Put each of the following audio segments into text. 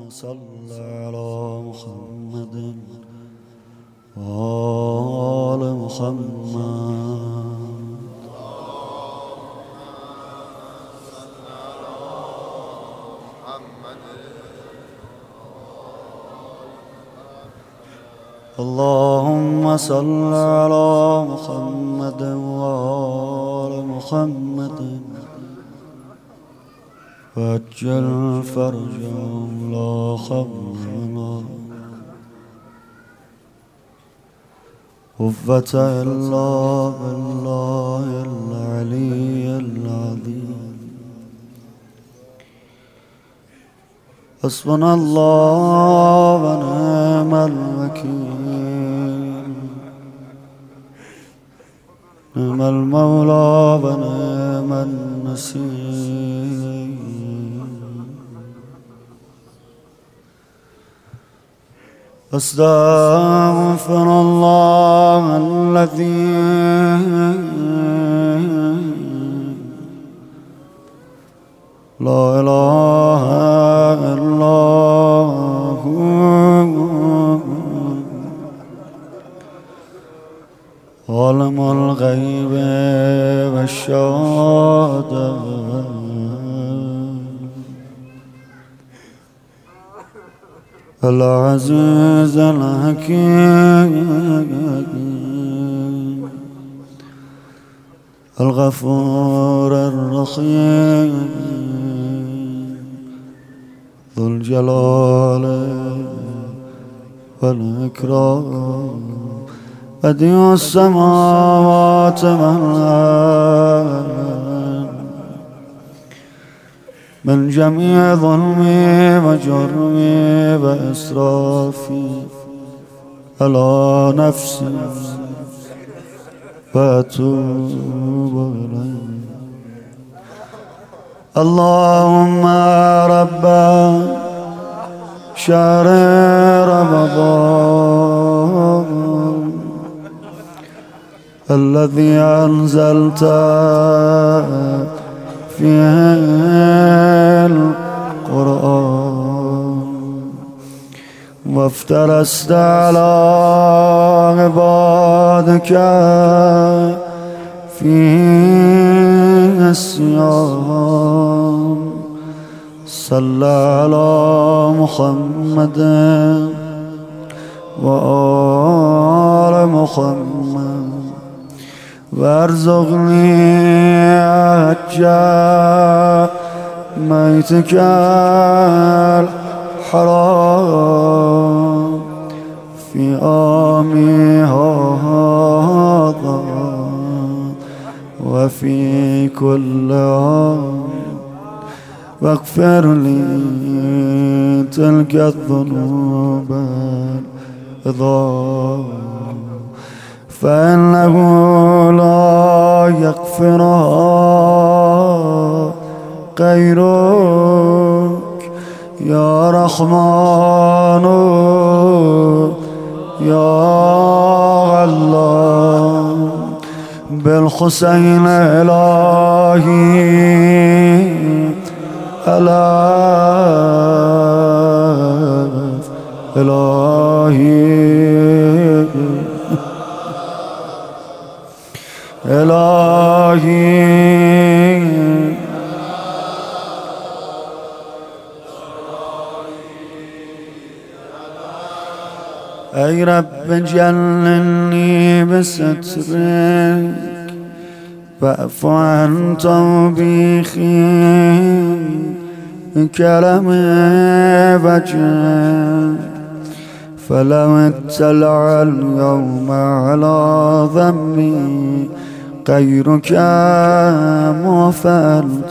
صل على محمد وآل محمد. اللهم صل على محمد وآل محمد وعجل فرجهم لا خوفنا قوة إلا بالله العلي العظيم. حسبنا الله ونعم الوكيل، نعم المولى ونعم النصير. أستغفر الله الذي لا إله إلا هو عالم الغيب والشهادة العزيز الحكيم الغفور الرحيم ذو الجلال والإكرام بديع السماوات والأرض من جميع ظلمي وجرمي وإسرافي على نفسي وأتوب إليه. اللهم رب شهر رمضان الذي أنزلت فيه القرآن وافترست على عبادك فيه الصيام، صل على محمد وآل محمد وارزقني حج بيتك الحرام في عامي هذا وفي كل عام، واغفر لي تلك الذنوب العظام فإنه لا يغفرها غيرك يا رحمن يا الله. بالحسين إلهي إلهي أي رب جلني بسترك واعف عن توبيخي كرم وجهك فلو اطلع اليوم على ذنبي غيرك ما فعلت.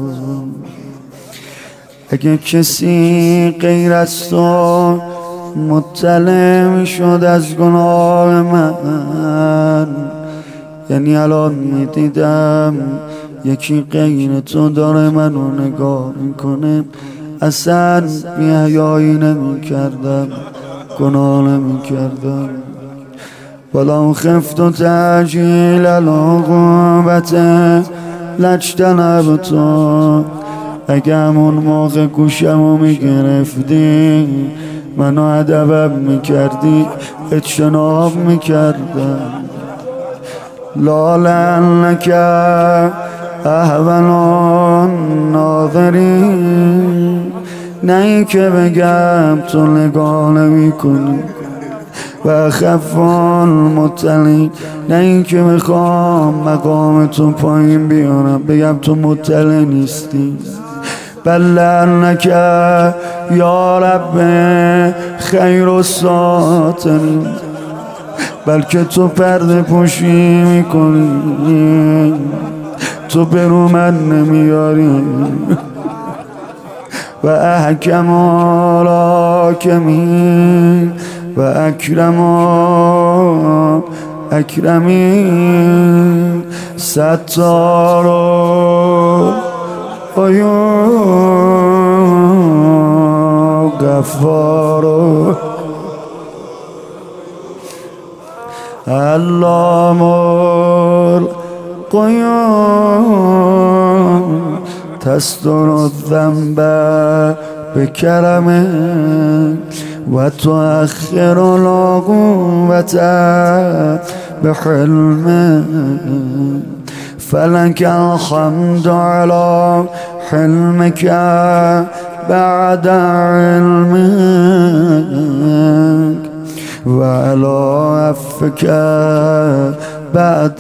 اگه کسی غیر از تو مطلع شد از گناه من، یعنی الان میدیدم یکی غیر تو داره منو نگاه میکنه، اصلا بی‌حیایی نمیکردم، گناه نمیکردم. ولو خفت تعجیل العقوبة لاجتنبت اگه همون موقع گوشمو میگرفتی منو ادبم میکردی اجتناب میکردم. لالنک احوال ناظرین، نه این که بگم تو نگاه نمی‌کنی و خفان مطلعین، نه این که میخوام مقام تو پایین بیارم بگم تو مطلع نیستی. بلنک یا رب خیر الساترین، بلکه تو پرده پوشی میکنی، تو برو من نمیاری و احکم الحاکمین و اکرم اکرمین ستار عیوب غفار علام الغیوب تستر الذنب بکرمه و تؤخر العقوبة بحلمه. فلك الحمد على حلمك بعد علمك وعلى عفوك بعد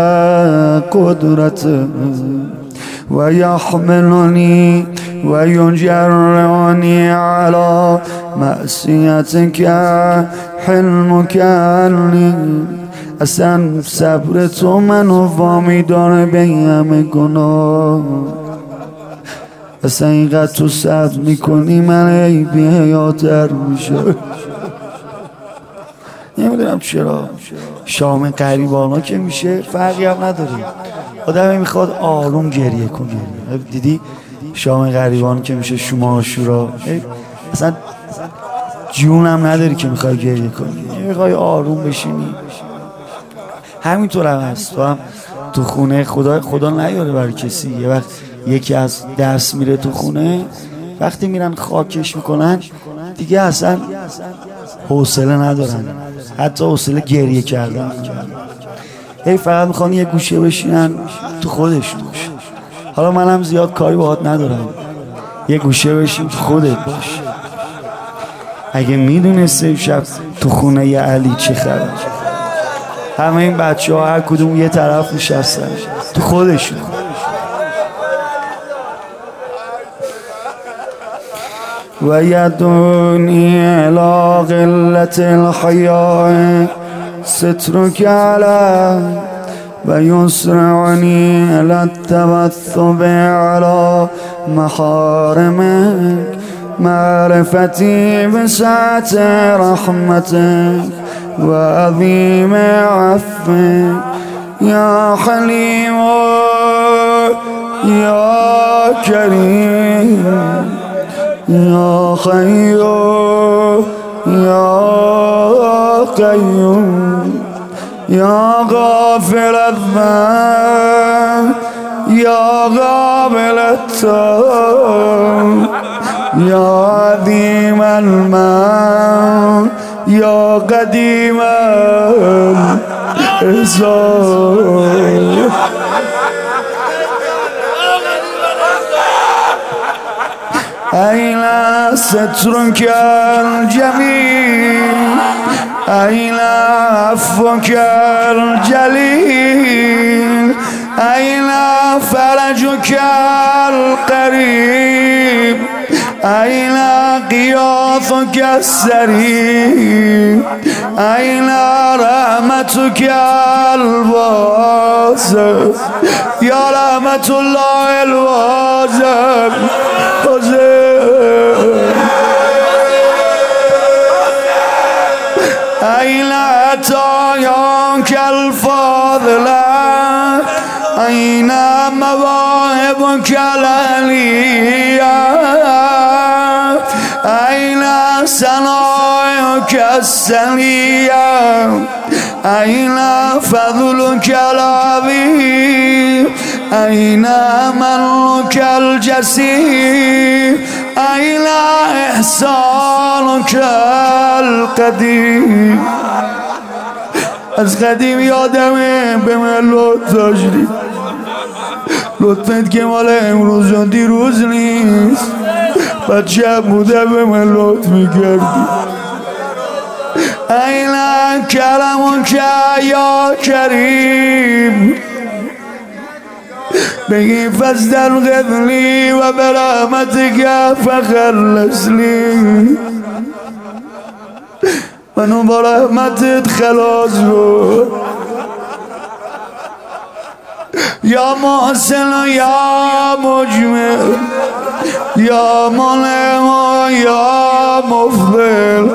قدرتك ويحملني ويجرني على معصيتك حلمك عني. اصلا صبر تو منو وامی داره به این همه گناه. اصلا اینقدر تو صبر میکنی من ای بی حیاتر میشه. نمیدونم چرا شام غریبانا که میشه فرقی هم نداره، آدم میخواد آروم گریه کنه. دیدی شام غریبان که میشه شما عاشورا اصلا جونم نداری که میخوای گریه کنی، میخوای آروم بشینی. همینطور هم هست تو هم تو خونه خدا نیاره برای کسی. یه وقت یکی از دست میره تو خونه، وقتی میرن خاکش میکنن دیگه اصلا حوصله ندارن، حتی حوصله گریه کردن. فقط میخوان یه گوشه بشینن تو خودشون. حالا منم زیاد کاری باهات ندارم، یه گوشه بشین تو خودت باش. اگه میدونسته شب تو خونه ی علی چه خبر، همه این بچه ها هر کدوم یه طرف نشستن تو خودشون. و یدونی الی قلت الحیاء سترک علی و یسرعنی الی التوثب علی محارمک معرفتی بسعت رحمتک و عظیم عفوک یا حلیم یا کریم یا حی یا قیوم یا غافر الذنب یا قابل التوب یا عظیم المن یا قدیم الحساب. أين سترك الجميل أين عفوك الجليل أين فرجك القريب أين غياثك السريع أين رحمتك الواسع يا رحمة الله الواسع. أين عطاياك الفاضلة أين مواهبك العليا أين صنائعك السنية أين فضلك العظيم أين ملك الجسيم أين إحسانك القديم. از قدیم یادمه به من لطف داشتی، لطفت که مال امروز و دیروز نیست. بچه بوده به من لطف میکردی. این کرمک یا کریم بگی فزدر غذلی و برحمتک فخلصلی. منو با رحمتت خلاص کن یا محسن یا مجمل یا منعم یا مفضل.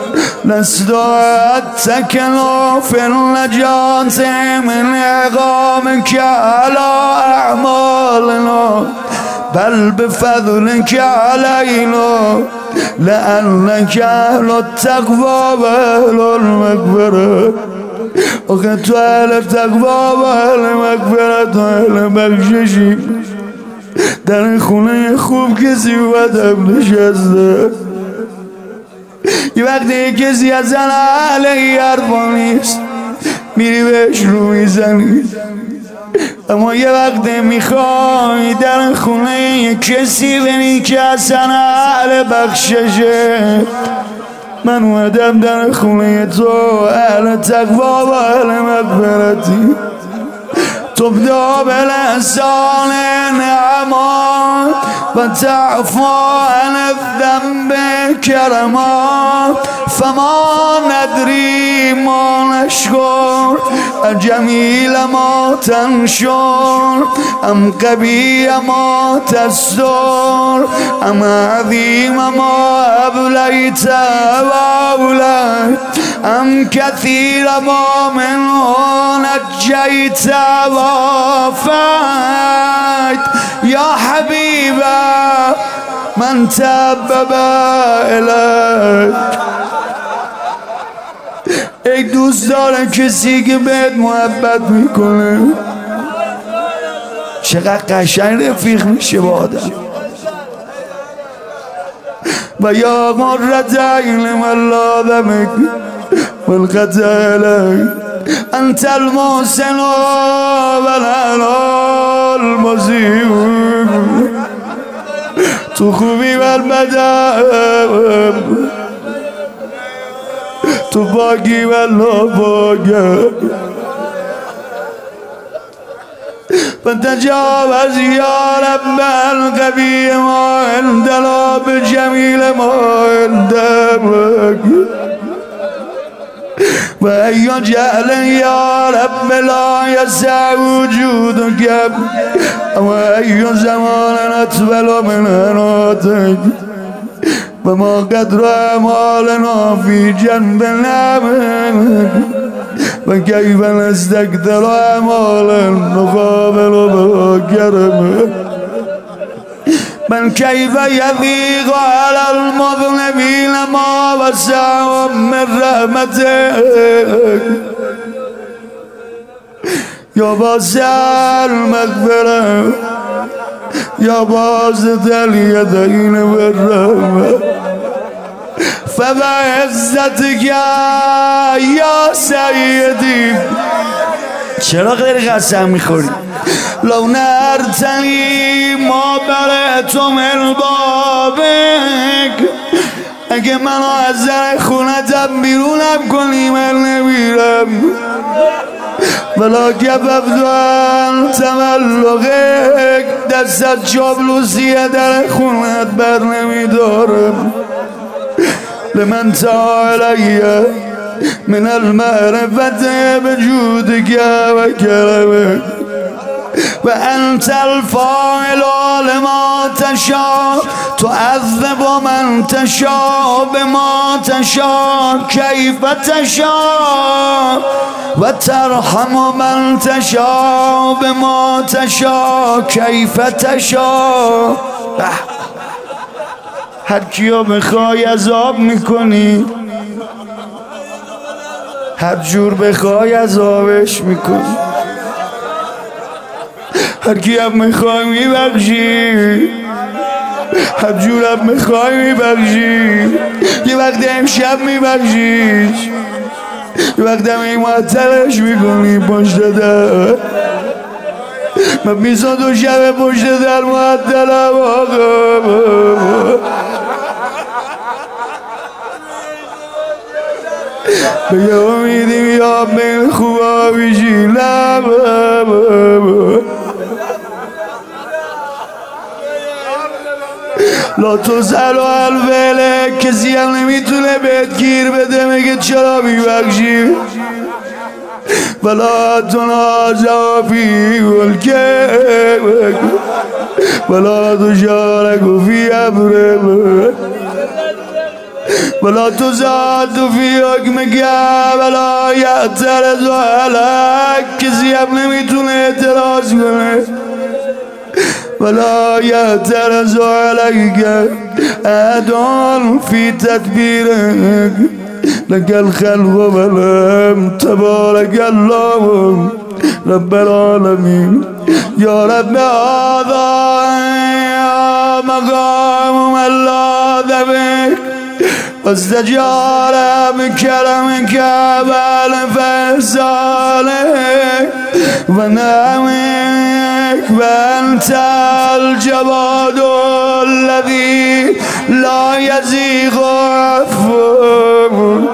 نستعدتك في النجاة من عقابك على أعمالنا بل بفضلك علينا لأنك أهل التقوى وأهل المغفرة. آخه تو اهل تقوا و اهل مغفرت و اهل بخششی. در خونه خوب کسی بدم نشسته. یه وقتی کسی از زن اهل این حرفا نیست میری بهش رو میزنی، اما یه وقتی میخوای در خونه کسی بری که اصلا اهل بخششه. من اومدم در خونه تو اهل تقوا و اهل مغفرتی. تبدأ بالإحسان نعما وتعفو عن الذنب كرما فما ندري ما نشكر الجميل ما تنشر أم قبيح ما تستر أم عظيم ما أبليت وأوليت أم كثير ما منه نجيت وافيت يا حبيبا من تبب إليك. ای دوست داره کسی که بهت محبت میکنه. چقدر قشنگ رفیق میشه با آدم. و یا مرت عین من لازمک والقتل انت المحسن والانا المسیح. تو خوبی و بدم، تو باگی و ناپاکم. فتجاوز یا رب القبیح ما عندنا بجمیل ما عندك و ای جهل یا رب لا یسع وجودک و ای زمان اطول من عناتک و ما قدر اعمالنا فی جنب نعمک و کیف نستقدر اعمالا نقابل بکرمک. من کیف یضیق علی المذنبین ما وسعهم من رحمتک یا واسع المغفرة یا باسط الیدین والرحمة فبعزتک یا سیدی. چرا غیر قسم میخوری؟ لو نرتنی ما برأت من بابک. اگه منو از در خونتم بیرونم کنی من نمیرم. ولا کففت عن تملقک. دستت چاپلوسیه در خونت بر نمیدارم. لمن تعالیه من المعرفة بجودك وكرمك و انت الفاعل لما تشاء تعذب من تشاء بما تشاء كيف تشاء و ترحم من تشاء بما تشاء كيف تشاء. هر کیو بخوای عذاب میکنی، هر جور بخوای عذابش میکنی. هر کی هم میخوای میبخشی، هر جورم میخوای میبخشی، یه وقت امشب میبخشیش، یه وقت هم این معطلش میکنی پشت در. من 22 شب پشت در معطلم آقا. بگه امیدی میام بین خوبا بیشیلم. لا تزل و الفله، کسی هم نمیتونه بهت گیر بده میگه چرا میبخشی. ولا تنازع فی ملکک ولا تشارک فی امرک ولا تزاد فی حکمک ولا یعترض علیک، کسی هم نمیتونه اعتراض کنه. ولا یعترض علیک احد فی تدبیرک لك الخلق والأمر تبارك الله رب العالمين. يا رب هذا مقام من لاذ بك واستجار بكرمك والفضلك ونعمك، وأنت الجواد الذي لا يزيغ عفوك.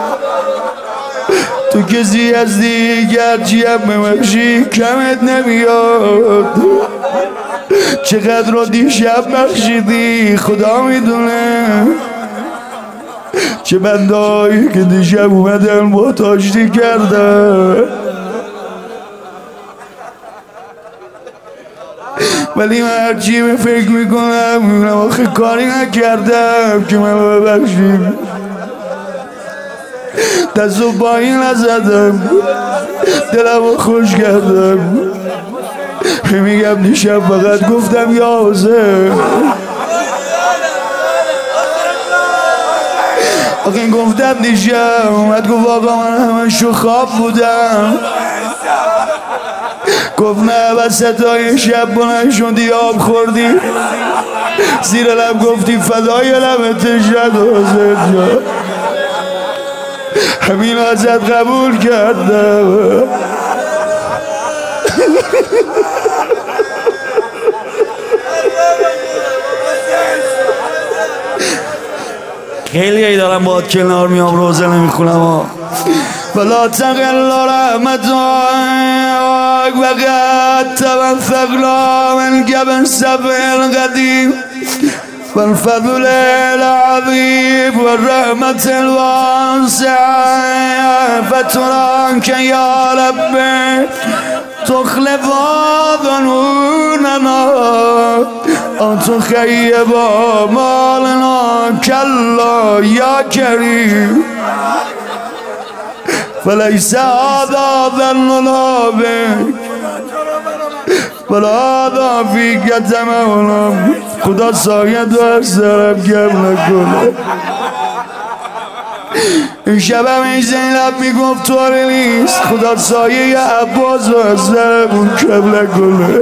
تو کسی از دیگر چیم ببخشی کمت نمیاد. چقدر رو دیشب بخشیدی خدا میدونه. چه بندهایی که دیشب اومدن محتاجی کردن، ولی من هرچی فکر میکنم میبینم آخه کاری نکردم که من ببخشیم. دستو پایین نزدم، دلمو خوش کردم. میگم دیشب فقط گفتم یا حسین. آخه گفتم دیشب اومد گفت آقا من همه شو خواب بودم. گفت نه وسطای شب بلند شدی آب خوردی زیر لب گفتی فدای لبت شد حسین جان. همین ازت قبول کردم. خیلی هایی دارم باید کنار میام روزه نمیخونم. ولا تقل رحمتك وقد توفقنا من قبل سبع القديم والفضل العظيم والرحمة الواسعة فتراك يا ربي تخلف ظنوننا أو تخيب مالنا كلا يا كريم. فليس هذا ظننا بك ولا هذا فيك تمونا. خدا ساید و از سرم کم نکنه. این شبم این زینب میگفت طوری نیست. خدا سایه عباس و از سرمون کم نکنه.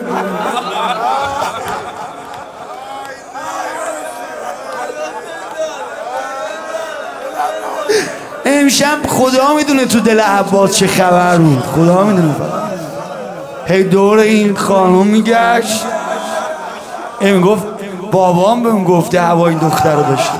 امشب خدا میدونه تو دل عباس چه خبر بود. خدا میدونه. هی دور این خانم میگشت. این گفت بابام بهم گفته هوا این دختر رو داشته.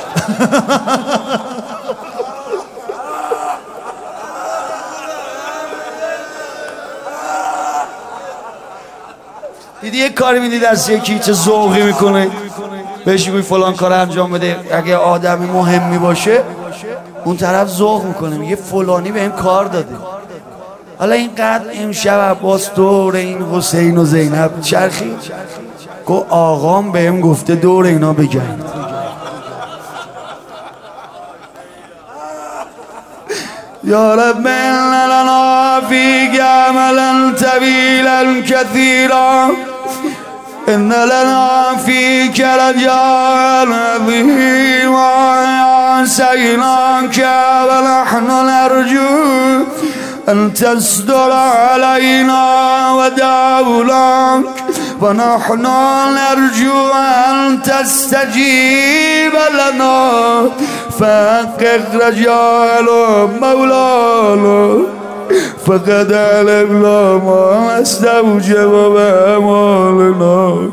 دیدی یک کاری میدی دست یکی چه ذوقی میکنه بهش میگوی فلان کار انجام بده. اگه آدمی مهمی باشه اون طرف ذوق میکنه میگه فلانی بهم کار داده. حالا اینقدر امشب عباس دور این حسین و زینب چرخی گو آقام بهم گفته دور اینا بگن. یا رب ان لنا فیک عملا طویلا کثیرا ان لنا فیک رجاء عظیما سیناک ونحن نرجو أن تصدر علينا ودولك ونحن نرجو أن تستجيب لنا فحقق رجال مولانا فقد علمنا ما نستوجب بأعمالنا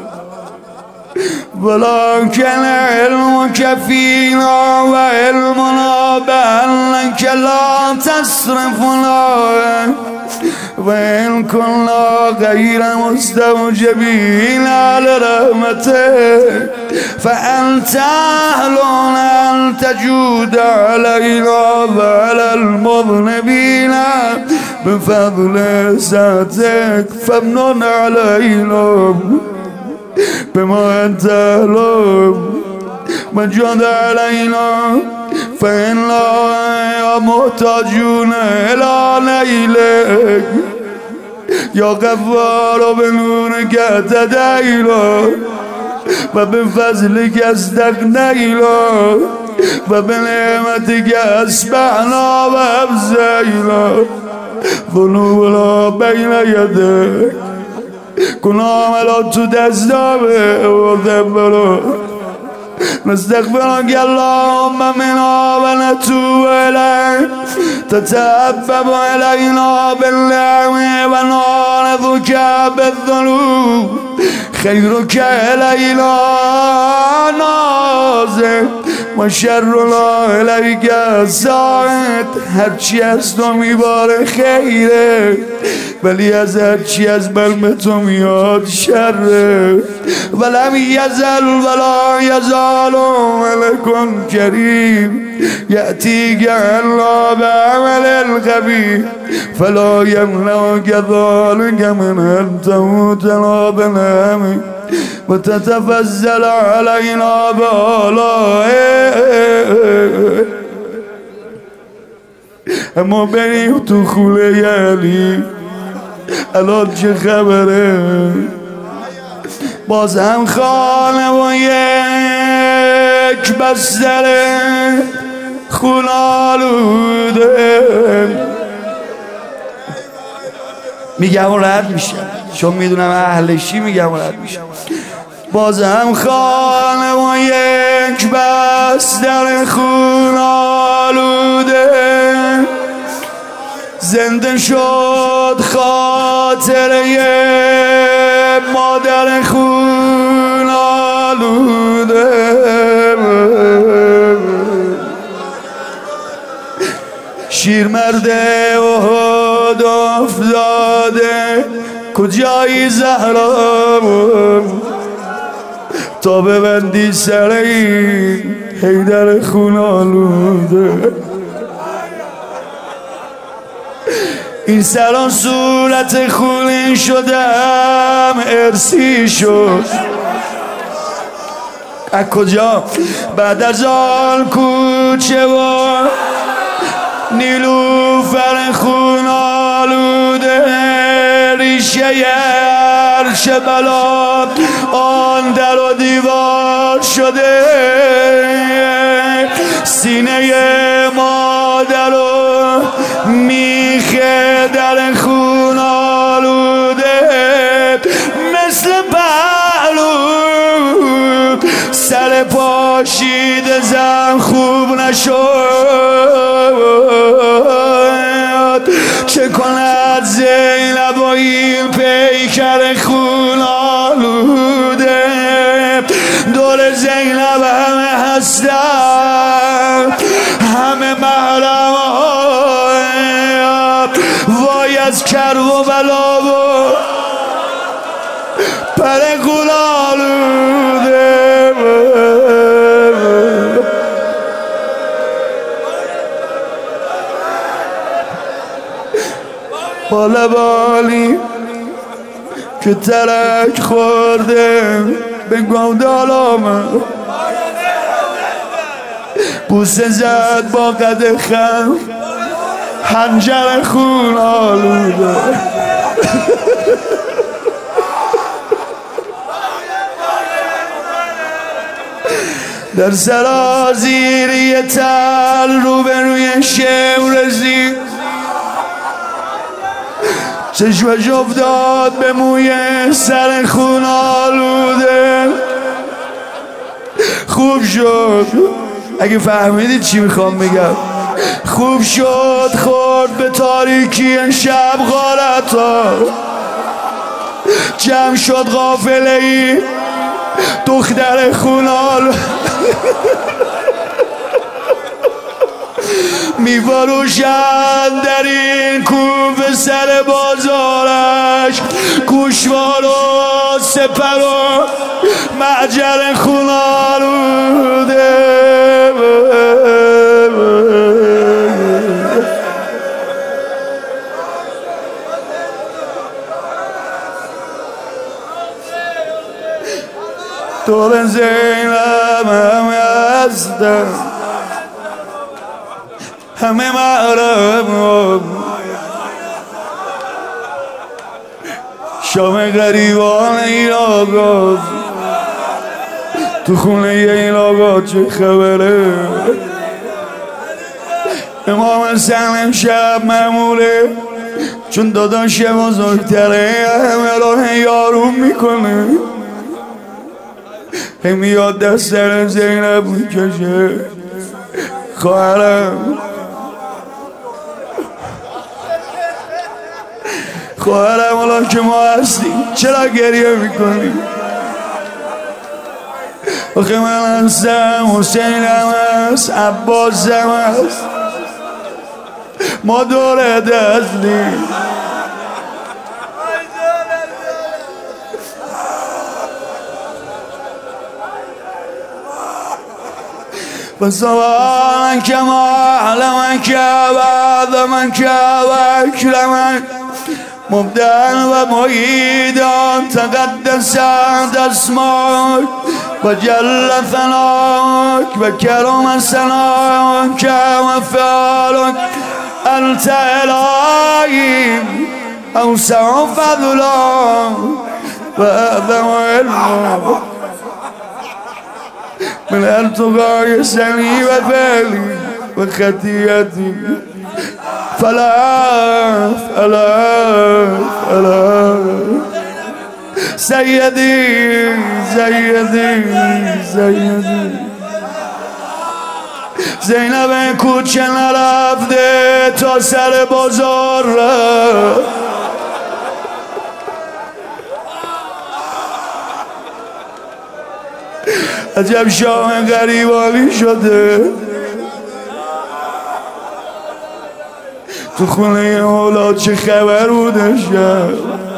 ولكن علمك فينا وعلمنا بأنك لا تصرفنا وإن كنا غير مستوجبين لرحمتك فأنت أهل أن تجود علينا وعلى المذنبين بفضل ذاتك فامنن علينا بما أنت أهله مجد علينا فإنا محتاجون إلى نيلك يا غفار بنورك اهتدينا وبفضلك استغنينا وبنعمتك أصبحنا وأمسينا ذنوبنا بين يديك گناه تو دستامه و ذنبنا نستغفرك اللهم منا ونتوب إليك تتأبب إلينا بالنعم ونعرضك بالذنوب خيرك إلينا نازل وشرنا إليك ساعد هرچی از تو میباره خیره ولی از هرچی از بلم تو میاد شره ولم یزل ولا یزال ملک کریم یأتیک الا بعمل الخبیث فلا یمنعک ذلک من ان تموت بنعمه وتتفضل علينا بآلائك اما بریم تو خوله یعنی الان چه خبره باز هم خانه و یک بستر خون آلوده میگم رد میشم چون میدونم اهلشی میگم رد میشم باز هم خانه و یک بستر خون آلوده زنده شد خاطره مادر خون آلوده شیرمرده و هد افتاده کجایی زهرام تا ببندی سر این حیدر خون آلوده این سران صورت خونین شدم ارسی شد از کجا بعد از آن کوچه و نیلوفر خون آلوده ریشه عرش بلا آن در و دیوار شده سینه مادر و میخه در خون آلوده مثل پهلو سر پاشید زن خوب نشد چه کند زینب و این پیکر خون آلوده دور زینب همه هستن همه محرم وای از کرب و بلا و پر خون آلوده با لبانی که ترک خورده به گودالامه بوسه زد با قد خم حنجر خون آلوده در سرازیری تل روبروی شمرزی چشمش افتاد به موی سر خون آلوده. خوب شد، اگه فهمیدید چی میخوام بگم، خوب شد خورد به تاریکی این شب غارتا. جمع شد قافله ای دختر خونال میفروشند در این کوفه سر بازارش گوشوار و سپر و معجر خونالوده. تو به زینب همه هستم، همه محرم، شام غریبان این آقا، تو خونه این آقا چه خبره؟ امام حسن امشب معموله چون داداش بزرگتره همه راه یارون میکنه، میاد دست در زینب میکشه. خواهرم الان که ما هستیم چرا گریه میکنیم؟ آخه من هستم، حسینم هست، عباسم هست، ما دور دستیم. بس من که معلم که بعد من که وکلم مبدل و معیدان تقدست اسماک و جل ثناک و کرم سناک و فعالک انت الهی اوسع فضلا و اعظم علما من التقای سنی و فعلی و خطیتی فلا سیدی زینب کوچه نرفته تا سر بازار رفت. عجب شاه غریبانی شده، تو خونه اولاد چه خبر بوده شب.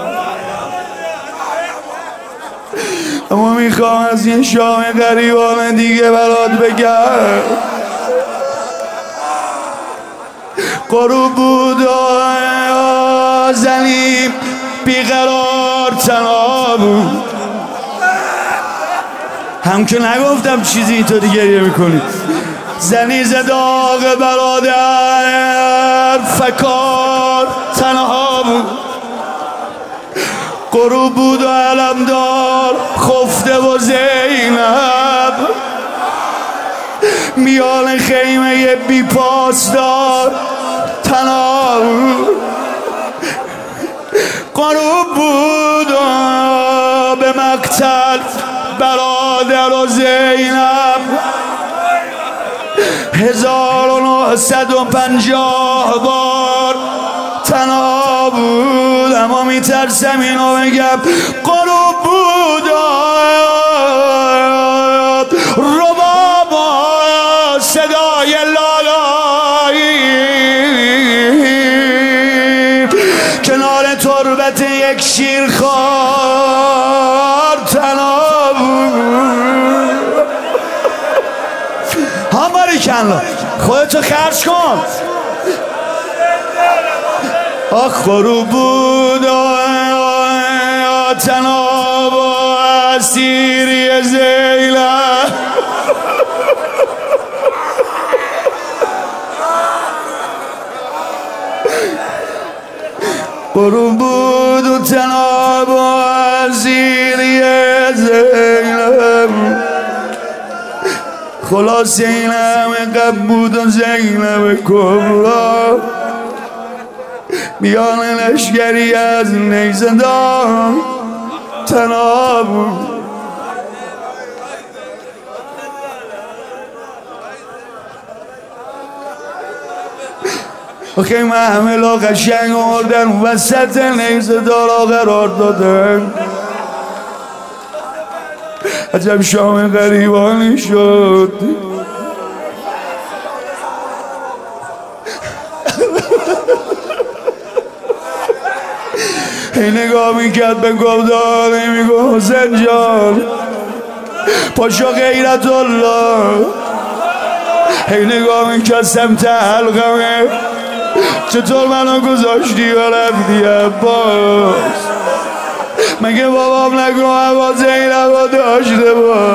اما میخوام از این شاه غریبان دیگه برات بگم. غروب بود زنیم بیقرار تنها بود. هم که نگفتم چیزی اینطوری گریه میکنی. زنی زداغ برادر فکار تنها بود. غروب بود و علمدار خفته و زینب میان خیمه بی پاسدار تنها بود. غروب بود و به مقتل برادر و زینب 1950 بار تنها بود. اما میترسم اینو بگم غروب بود رباب صدای لالایی کنار تربت یک شیرخوار تنها بود. هم باریکلا خودتو خرج کن. آخ غروب بود تنها با اسیری زینب غروب بود و تنها با اسیری زینب. خلاص این همه قبل بود و زینب کبرا میان لشگری از نیزدان تنها بود. آخه محملا قشنگ آوردن وسط نیزدارا قرار دادن. عجب شام غریبانی شد. هی نگاه میکرد به گفتاره میگو حسین جان پاشا غیرت الله. هی نگاه میکرد سمت حلقمه چطور منو گذاشتی و رفتی عباس. مگه بابام نگو عباس زینبو داشته با.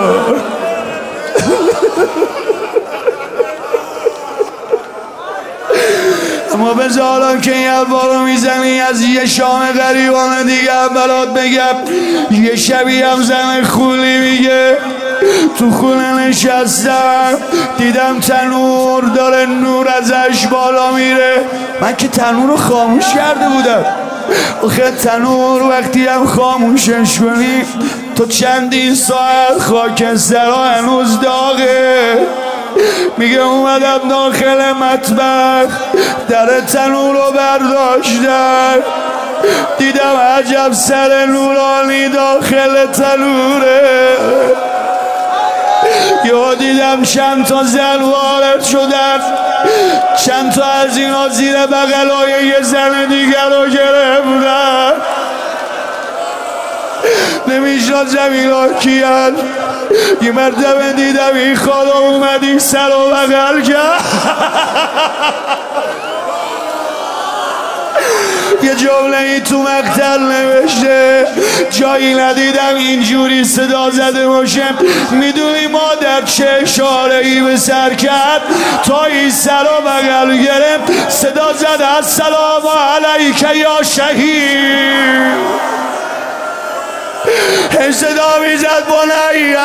اما بذارم که این عبارو میزنی از یه شام غریبانه دیگه هم برات بگم. یه شبی هم زن خولی میگه تو خونه نشستم دیدم تنور داره نور ازش بالا میره. من که تنور رو خاموش کرده بودم. آخه تنور وقتی هم خاموشش کنی تو چندین ساعت خاکسترها هنوز داغه. میگه اومدم داخل مطبخ در تنور رو برداشتن دیدم عجب سر نورانی داخل تنوره. یا دیدم چند تا زن وارد شدن چند تا از اینا زیر بغلای یه زن دیگر رو گرفتن. نمیشناسم اینا کیان. یه مرتبه دیدم این خانم اومد این سر و بغل کرد. یه جمله ای تو مقتل نوشته جایی ندیدم اینجوری صدا زده باشه. میدونی مادر چه اشاره ای به سر کرد تا این سر و بغل گرفت صدا زد السلام علیک یا شهید. صدا میزد بنیه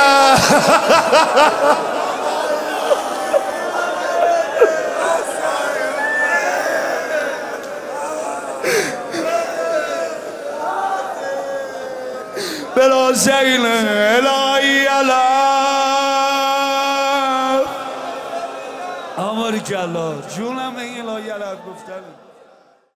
بلا سیل الهی علا آماری که الله جونم به این الهی علا گفتن.